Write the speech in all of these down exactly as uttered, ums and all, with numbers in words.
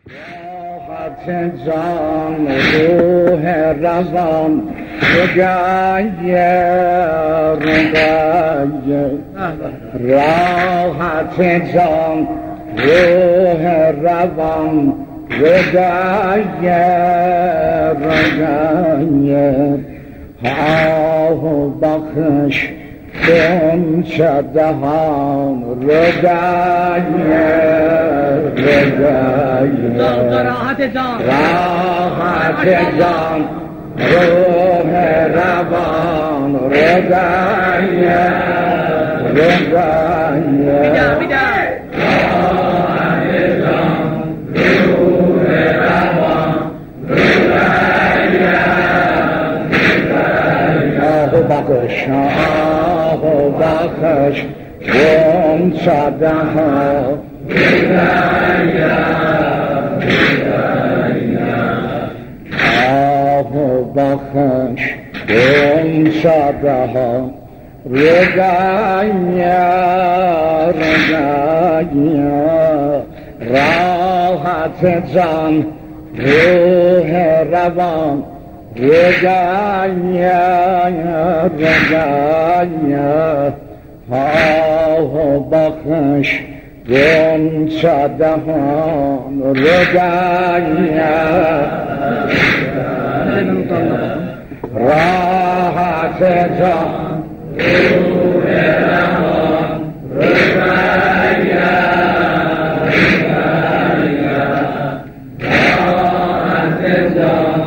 راحت جان روح روان رگای رگای راحت جان روح روان رگای رگای آه بخش کن شدهان رگای رگای راحت جان راحت جان روح روان رگای رگای بخش آه بخش گم شده ها آه بخش گم شده ها رگای رگای راحت جان روح روان رگای رگای آه بخش گم شدهان رگای راحت جان روح روان رگای رگای راحت جان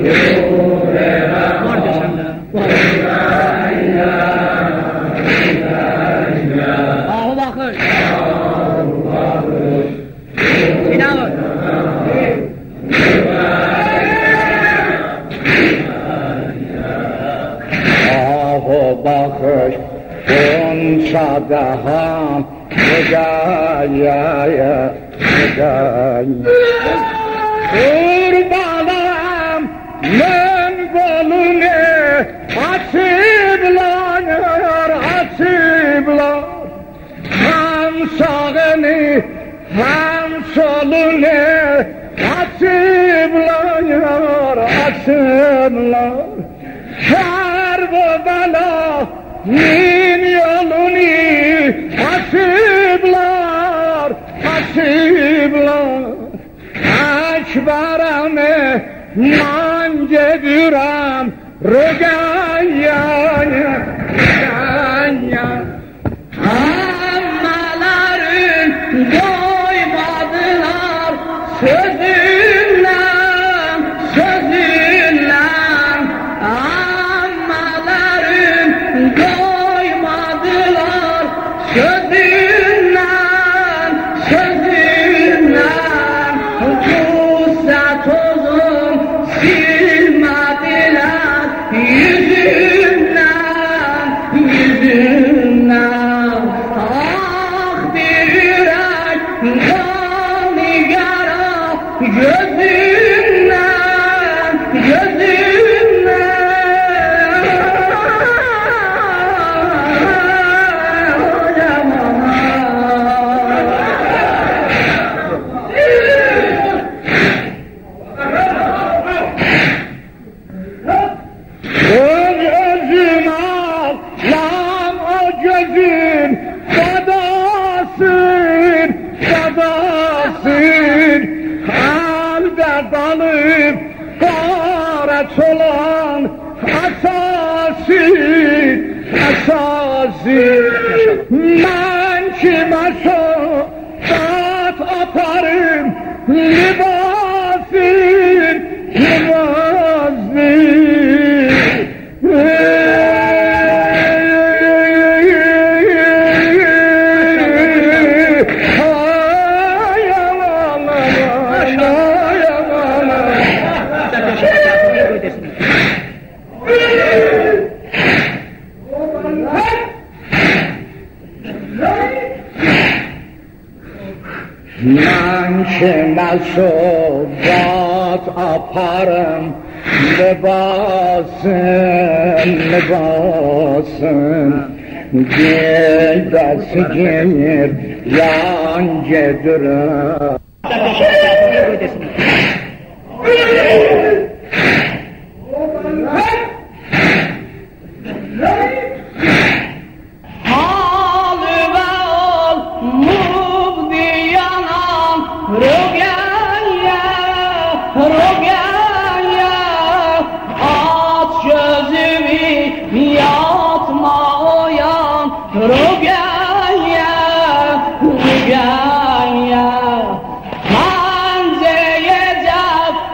بخش کن شدهان رگای رگای قربانم من گلونه حسیبلان حسیبلان هم ساغنی هم سالونه حسیبلان حسیبلان شر و بلا نیم یالونی حسیبلار حسیبلار اکبرمه من گدیرم رگایان رگایان همelerin doymadılar sözünle sözünle hamelerin doymadılar sözünle sözünle Pusat uzun silmediler yüzümden yüzümden ah bir yürek kan yara gözümden gözümden dalıp garet olan asası asası ben kime sohbet atarım libasın libasın من که مسوبات آپارم لباسم لباسم گل دست گیر یان گدرم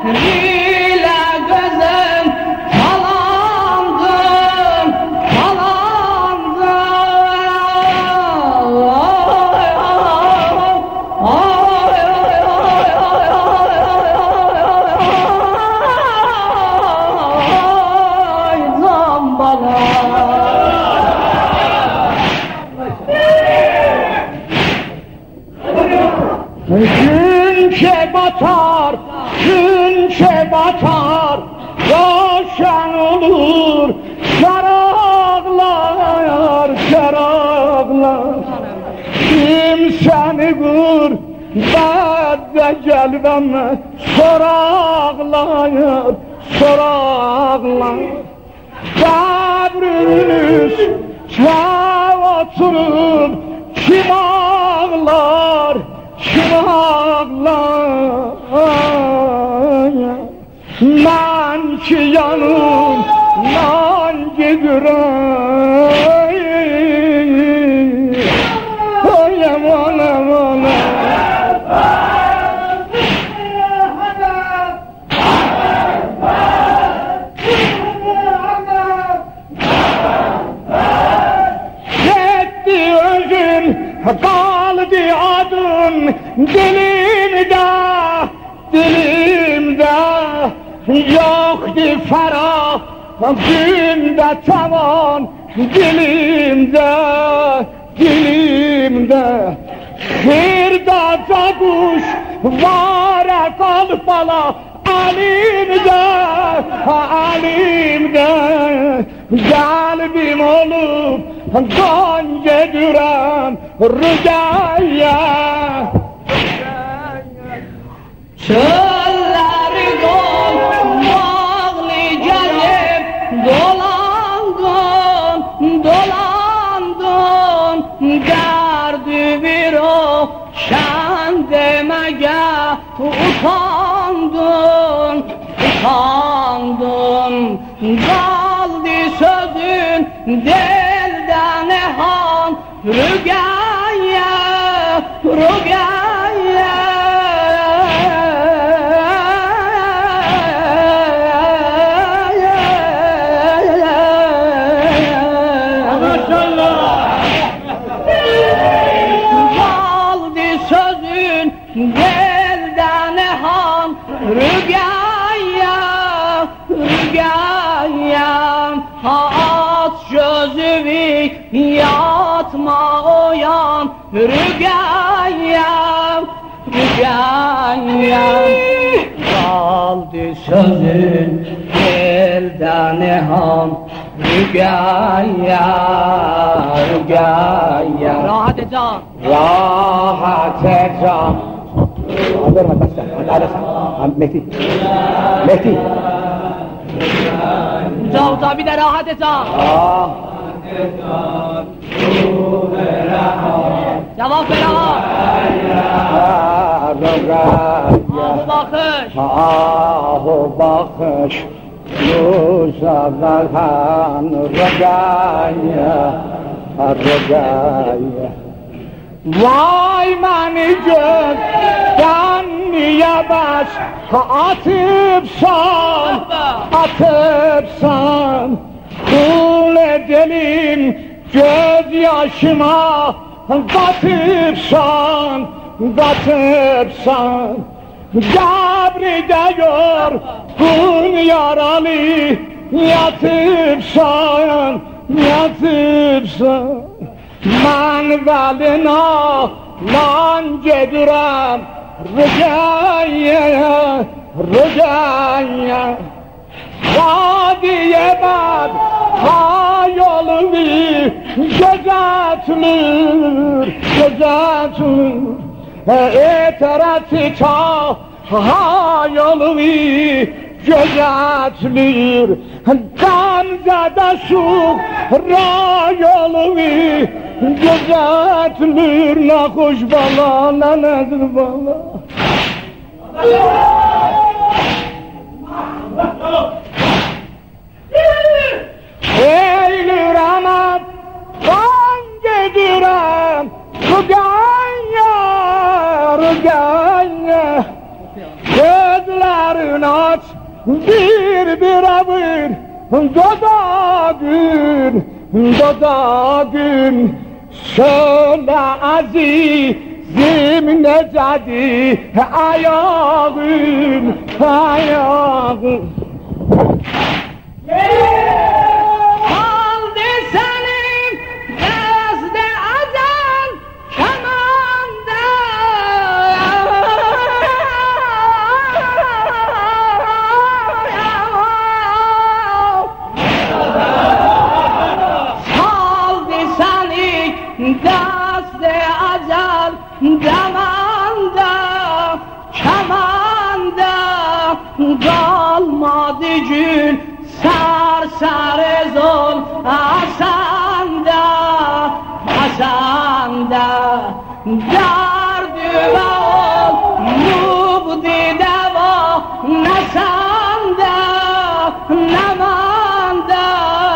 ile gözüm falandım, Günce batar, günce batar, roşan olur, çarağlar, çarağlar. Kimseni gör, bedde gelmem, sorağlar, sorağlar. Kabriniz çav oturup, kim ağlar, kim ağlar? Ben ki yanım, ben gidiyorum. Oy aman aman. Gitti özün, kaldı adın dilimde, dilimde. Yoktu ferah, günde tavan, dilimde, dilimde. Hırdaca kuş, vare kalıp bala, elimde, elimde. Kalbim olup, kan gedirem, rüzgâya. Çölleri dol, bağlı gelip dolandım, dolandım. Derdi bir o şen demeye utandım, utandım. Kaldı sözün dilden han, rüzgâya, rüzgâya. Gelden han rügâya, rügâya. Aç gözümü yatma oyan rügâya, rügâya. Kaldı sözün elden han rügâya, rügâya. Rahat et can, Rahat et can. Verme taştan, hadi sen. Mehdi, Mehdi. Cavut abi de rahat et can. Rahat et can, ruh-e rahat. Cevap ver ağa. Ahu bakış, ahu bakış. Yuzadan rügâya, rügâya. Vay beni gökten niye baş atıpsan, atıpsan. Kul edelim gözyaşıma katıpsan, katıpsan. Kabride yorgun yaralı yatıpsan, yatıpsan. Ben velina lan gedirem rügâya, rügâya. Vadiye bad hayolvi gözetlir, gözetlir. Etereti ta hayolvi gözetlir. Gamzede su rayolvi gözetlir. Ne hoş bala, ne nedir bala. Eylülem ben gidirem rügâya, rügâya. Gözlerine bir bir avır Doda gün, doda gün Söyle azizim necadi ayağın, ayağın Kaldı senin gözde azan kemanda Kaldı senin gözde azan kemanda Kemanda kalmadı gül Sarsarı zol Asanda Asanda Derdü ol Mubdi deva Nasanda Namanda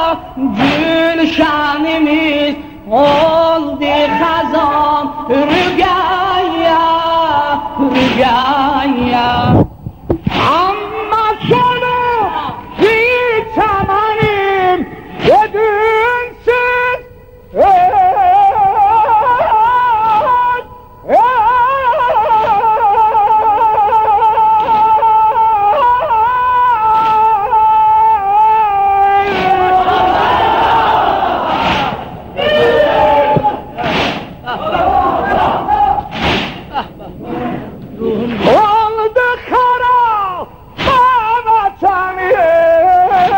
Gülşanimiz oldu kazan Rügaya Rügaya Amma sonu hiç amanim ödünsüz ey, ey. Oldu kara bana tanıyım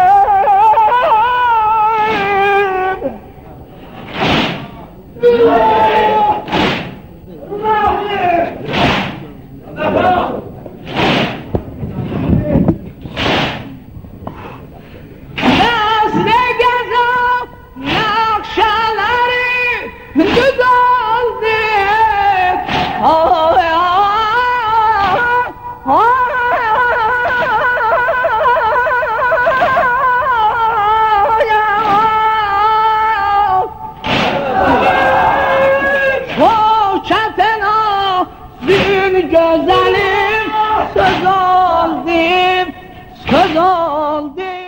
Nazlı gezem nakşaları güzeldi Ay ay Çok çetena dün güzelim söz aldım söz aldım